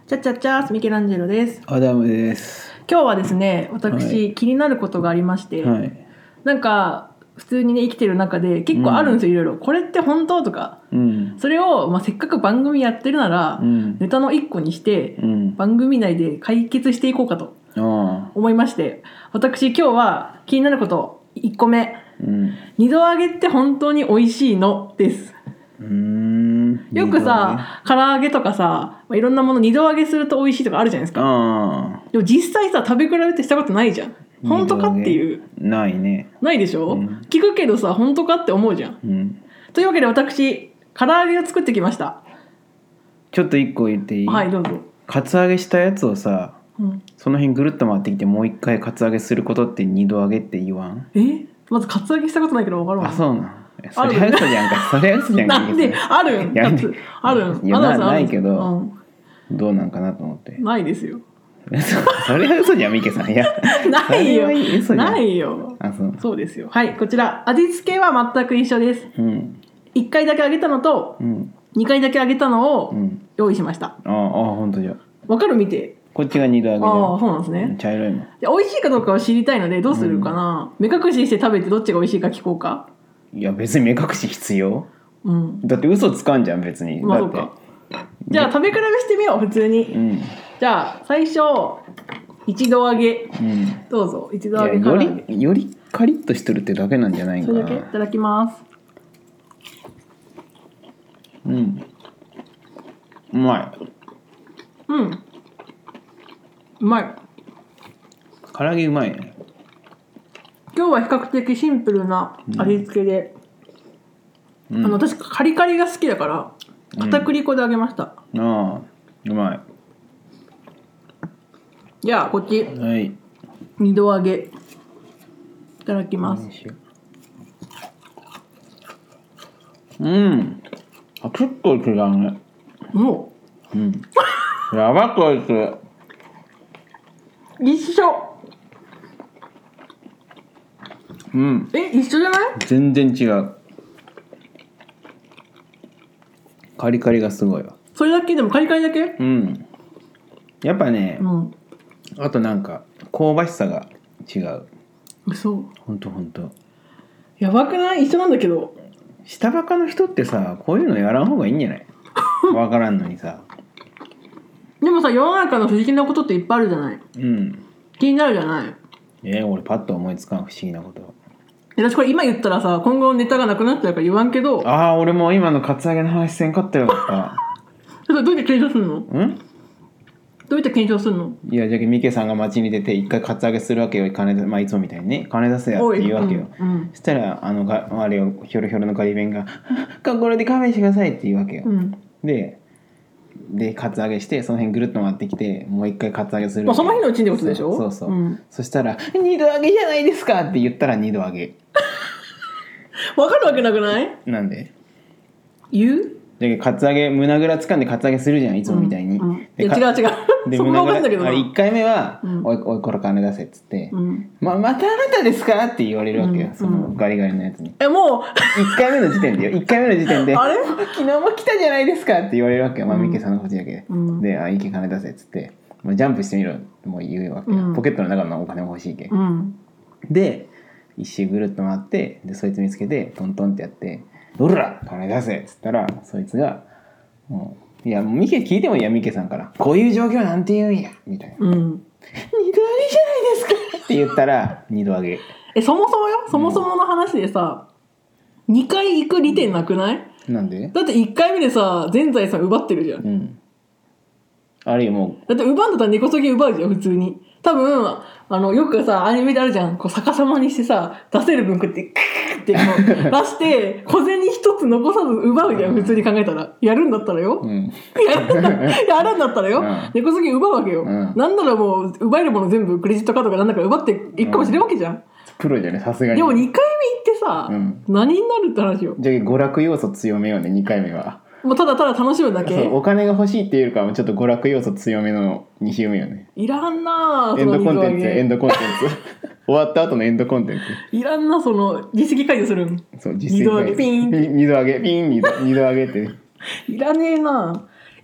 チャッチャッチャーミケランジェロです。 アダムです。 今日はですね、私、 はい、 気になることがありまして、 はい、 なんか普通にね生きてる中で結構あるんですよ、いろいろ。これって本当とか、それを、せっかく番組やってるなら、ネタの一個にして、番組内で解決していこうかと思いまして、私今日は気になること1個目、二度揚げって本当に美味しいのです。よくさ、唐揚げとかさ、いろんなもの二度揚げすると美味しいとかあるじゃないですか。でも実際さ、食べ比べてしたことないじゃん。本当かっていう。 ないね。 ないでしょ、聞くけどさ、本当かって思うじゃん。というわけで私、唐揚げを作ってきました。 ちょっと一個言っていい？ はい、どうぞ。 カツ揚げしたやつをさ、その辺ぐるっと回ってきてもう一回カツ揚げすることって二度揚げって言わん？ まずカツ揚げしたことないけど分かるわ。 あ、そうなん。それは嘘じゃんか。それは嘘じゃんか。 なんであるん？あるん？ いや、ないけど、どうなんかなと思って。 ないですよ。 それは嘘じゃん、ミケさん。いや、 ないよ。 嘘じゃん。 ないよ。そうですよ。はい、こちら味付けは全く一緒です。1回だけ揚げたのと、2回だけ揚げたのを用意しました。 本当じゃ。 わかる？見て。 こっちが二度揚げじゃん。 そうなんですね。 茶色いもん。 美味しいかどうかを知りたいのでどうするかな。目隠しして食べてどっちが美味しいか聞こうか。 いや別に目隠し必要？だって嘘つかんじゃん別に。 そうか。じゃあ食べ比べしてみよう普通に。じゃあ最初一度揚げ、どうぞ。一度揚げからよりカリッとしてるってだけなんじゃないかな。 それだけいただきます。 うまい。 うまい。 唐揚げうまいね。 今日は比較的シンプルな味付けで、私カリカリが好きだから片栗粉で揚げました。 うまい。 じゃあこっち、二度揚げいただきます。 結構違うね。やばこいつ。 一緒。一緒じゃない？ 全然違う。カリカリがすごいわ。 それだけでもカリカリだけ？ やっぱね、あとなんか香ばしさが違う。 そう。 ほんとやばくない？一緒なんだけど。 下バカの人ってさ、こういうのやらん方がいいんじゃない？わからんのにさ。 でもさ、世の中の不思議なことっていっぱいあるじゃない。気になるじゃない。 俺パッと思いつかん不思議なこと。 私これ今言ったらさ、今後ネタがなくなっちゃうから言わんけど。 俺も今のカツ揚げの話せんかったよかった。どうやって検証するの？どうやって検証するの？ いや、じゃあミケさんが街に出て一回カツ揚げするわけよ。いつもみたいにね、金出せやって言うわけよ。そしたらあれをヒョロヒョロのガリ弁がこれで勘弁してくださいって言うわけよ。でカツ揚げしてその辺ぐるっと回ってきてもう一回カツ揚げする。 その日のうちにってことでしょ？ そう、そしたら二度揚げじゃないですかって言ったら二度揚げ。 わかるわけなくない？ なんで？ 言う？ だけどカツ揚げ胸ぐらつかんでカツ揚げするじゃんいつもみたいに。 違うでそこが分かんだけどな。 1回目はおいこれ金出せっつってまたあなたですかって言われるわけよ。そのガリガリのやつに。 もう 1回目の時点であれ昨日も来たじゃないですかって言われるわけよ。ミケさんのこっちだけで池金出せっつってジャンプしてみろってもう言うわけよ。ポケットの中のお金も欲しいけで一周ぐるっと回ってでそいつ見つけてトントンってやってどら金出せっつったらそいつがもういやミケ聞いてもいいやミケさんからこういう状況なんて言うんやみたいな、二度揚げじゃないですかって言ったら二度揚げ。 そもそもの話でさ、2回行く利点なくない？ なんで？ だって1回目でさ全財産奪ってるじゃん。 あるいはもうだって奪うんだったら根こそぎ奪うじゃん普通に。多分よくさアニメであるじゃん、こう逆さまにしてさ出せる分食ってクーって出して小銭一つ残さず奪うじゃん普通に考えたら。やるんだったらよ、やるんだったらよ、根こそぎ奪うわけよ。なんならもう奪えるもの全部クレジットカードかなんだか奪っていくかもしれんわけじゃん。 プロじゃねさすがに。 でも2回目行ってさ、何になるって話よ。 じゃあ娯楽要素強めようね2回目は。 もうただただ楽しむだけ。 お金が欲しいっていうかちょっと娯楽要素強めの2周目よね。 いらんなエンドコンテンツ終わった後のエンドコンテンツいらんな。その実績解除するん。 そう実績解除。 二度揚げピン二度揚げピン二度揚げっていらねえな。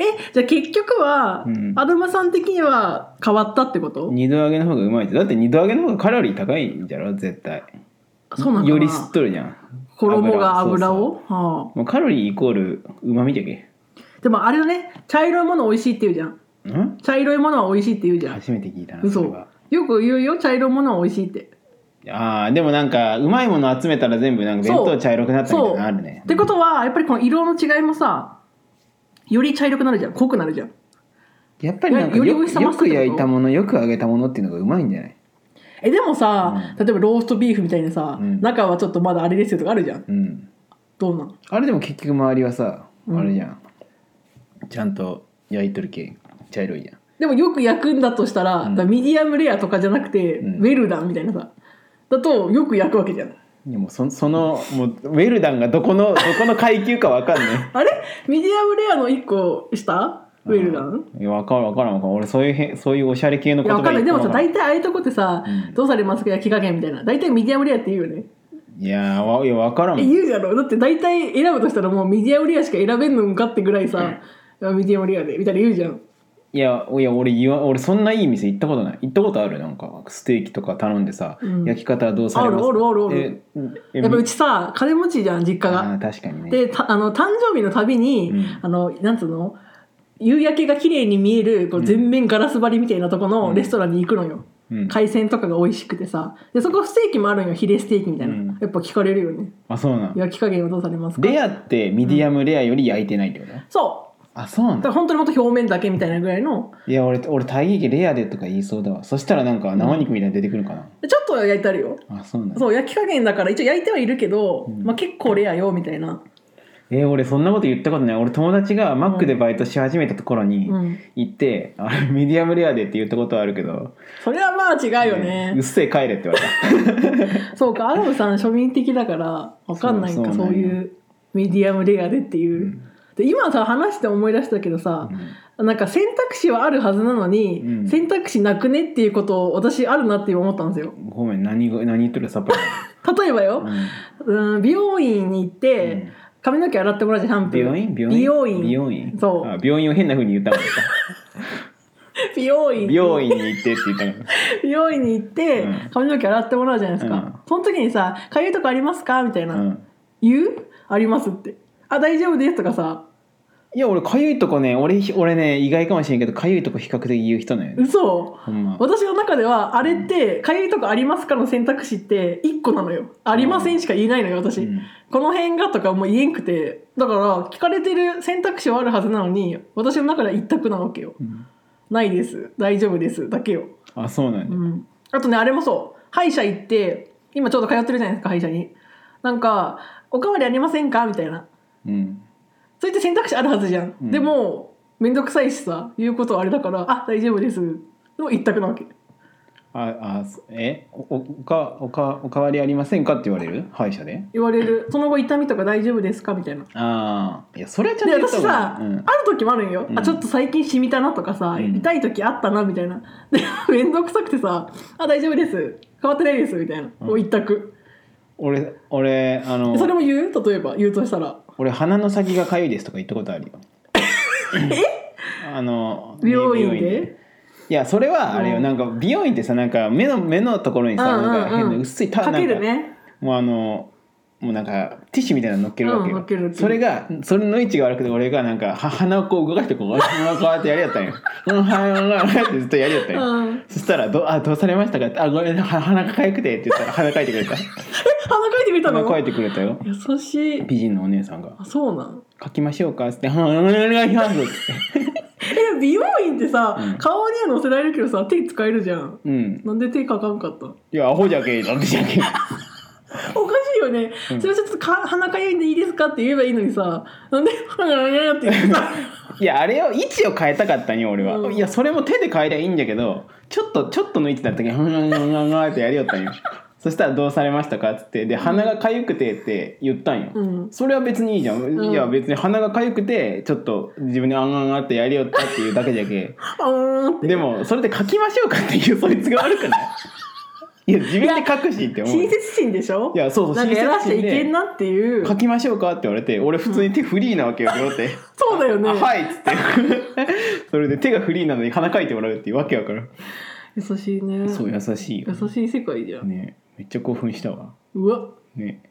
じゃあ結局は、アドマさん的には変わったってこと？ 二度揚げの方がうまいって。だって二度揚げの方がカロリー高いんじゃろ絶対。 そうなんだな。 より吸っとるじゃん。 衣が油を。 そうそうもうカロリーイコールうまみじゃけ。 でもあれだね、茶色いもの美味しいって言うじゃん。茶色いものは美味しいって言うじゃん。 初めて聞いたな。 嘘。よく言うよ、茶色いものは美味しいって。 ああ、でもなんかうまいもの集めたら全部なんか弁当茶色くなったみたいなのあるね。 ってことはやっぱりこの色の違いもさ、より茶色くなるじゃん、濃くなるじゃん。 やっぱりなんかよく焼いたもの、よく揚げたものっていうのがうまいんじゃない？ でもさ、例えばローストビーフみたいにさ、中はちょっとまだあれですよとかあるじゃん。どうなん？ あれでも結局周りはさ、あれじゃん。ちゃんと焼いとる系茶色いじゃん。 でもよく焼くんだとしたら、ミディアムレアとかじゃなくて、ウェルダンみたいなさだとよく焼くわけじゃん。 でもそのもうウェルダンがどこの階級か分かんないあれミディアムレアの1個下ウェルダン？ いや分からん俺そういうおしゃれ系の言葉分かんない。でもさ大体ああいうとこってさ、どうされますか焼き加減みたいな大体ミディアムレアって言うよね。いや分からんもん。 言うじゃろ。だって大体選ぶとしたらもうミディアムレアしか選べんのかってぐらいさ、ミディアムレアでみたいな言うじゃん。いや俺そんないい店行ったことない。行ったことある？なんかステーキとか頼んでさ、焼き方はどうされますか？あるやっぱうちさ金持ちじゃん実家が。 確かにね。 で誕生日のたびに、なんつうの夕焼けが綺麗に見えるこう全面ガラス張りみたいなとこのレストランに行くのよ。海鮮とかが美味しくてさ、でそこステーキもあるんよ、ヒレステーキみたいな、やっぱ聞かれるよね。 あ、そうなん。 焼き加減はどうされますか？ レアってミディアムレアより焼いてないってこと？ そう。 あ、そうなんだ。 だから本当にもっと表面だけみたいなぐらいの。 いや俺大義レアでとか言いそうだわ。そしたらなんか生肉みたいに出てくるかな。 ちょっと焼いてあるよ。 あ、そうなんだ。 そう焼き加減だから一応焼いてはいるけど、結構レアよみたいな。 俺そんなこと言ったことない。俺友達がマックでバイトし始めたところに行って、ミディアムレアでって言ったことはあるけど、 それはまあ違うよね。 うっせえ帰れって言われた。そうか、アダムさん庶民的だから分かんないんか、そういうミディアムレアでっていう、で今さ話して思い出したけどさ、なんか選択肢はあるはずなのに、選択肢なくねっていうことを私あるなって思ったんですよ。 ごめん、何言ってるかさっぱり例えばよ、美容院に行って、髪の毛洗ってもらうじゃん、シャンプー。美容院。そう。 病院を変な風に言ったもん。 美容院に行ってって言ったの。 美容院に行って、髪の毛洗ってもらうじゃないですか。その時にさ、かゆいとこありますかみたいな。言う？ありますって。あ、大丈夫ですとかさ。 いや俺かゆいとこね、俺ね意外かもしれんけどかゆいとこ比較的言う人ね。 嘘。私の中ではあれってかゆいとこありますかの選択肢って1個なのよ。ありませんしか言えないのよ私。この辺がとかもう言えんくて、だから聞かれてる選択肢はあるはずなのに私の中では一択なわけよ。ないです大丈夫ですだけよ。 あ、そうなんだ。 あとねあれもそう、歯医者行って今ちょうど通ってるじゃないですか歯医者に。なんかおかわりありませんかみたいな。そういった選択肢あるはずじゃん。でもめんどくさいしさ言うことはあれだから、あ大丈夫ですでも一択なわけ。 おかわりありませんかって言われる？歯医者で言われる。その後痛みとか大丈夫ですかみたいな。 いやそれはちゃんと言った方がいい。 で私さ、ある時もあるんよ、ちょっと最近染みたなとかさ、痛い時あったなみたいな。でめんどくさくてさ、あ大丈夫です変わってないですみたいな、もう一択。俺それも言う？例えば言うとしたら俺鼻の先がかゆいですとか言ったことあるよ。 美容院で？ いやそれはあれよ、なんか美容院ってさ、なんか目のところにさ、なんか変な薄いかけるね。 もうなんかティッシュみたいなの乗っけるわけよ。それの位置が悪くて、俺がなんか鼻をこう動かしてこうやってやりやったんよ。ってずっとやりやったんよ。そしたらどうされましたか？ごめん鼻がかゆくてって言ったら鼻かいてくれた。 鼻かいてくれたの？ 鼻かいてくれたよ。 優しい美人のお姉さんが。 あ、そうなん。 書きましょうかってお願いしますって。 美容院ってさ、顔には乗せられるけどさ手使えるじゃん。なんで手かかんかった？いやアホじゃけなんでじゃけ。 おかしいよね。それちょっと鼻かゆいんでいいですかって言えばいいのにさ、なんでって言ってさ。 いやあれを位置を変えたかったんよ俺は。いやそれも手で変えりゃいいんだけど、ちょっとの位置だったけどってやりよったんよ。そしたらどうされましたかっつって、で鼻がかゆくてって言ったんよ、それは別にいいじゃん、いや別に鼻がかゆくてちょっと自分でってやりよったっていうだけじゃけでもそれで書きましょうかっていうそいつが悪くない？ いや自分で書くしって思う。 親切心でしょ。 いやそうそう、 なんかやらしちゃいけんなっていう。 書きましょうかって言われて、俺普通に手フリーなわけよってそうだよね。 はいっつってそれで手がフリーなのに鼻書いてもらうっていうわけやから。 優しいね。 そう優しいよ、 優しい世界じゃんね。めっちゃ興奮したわ。 うわね。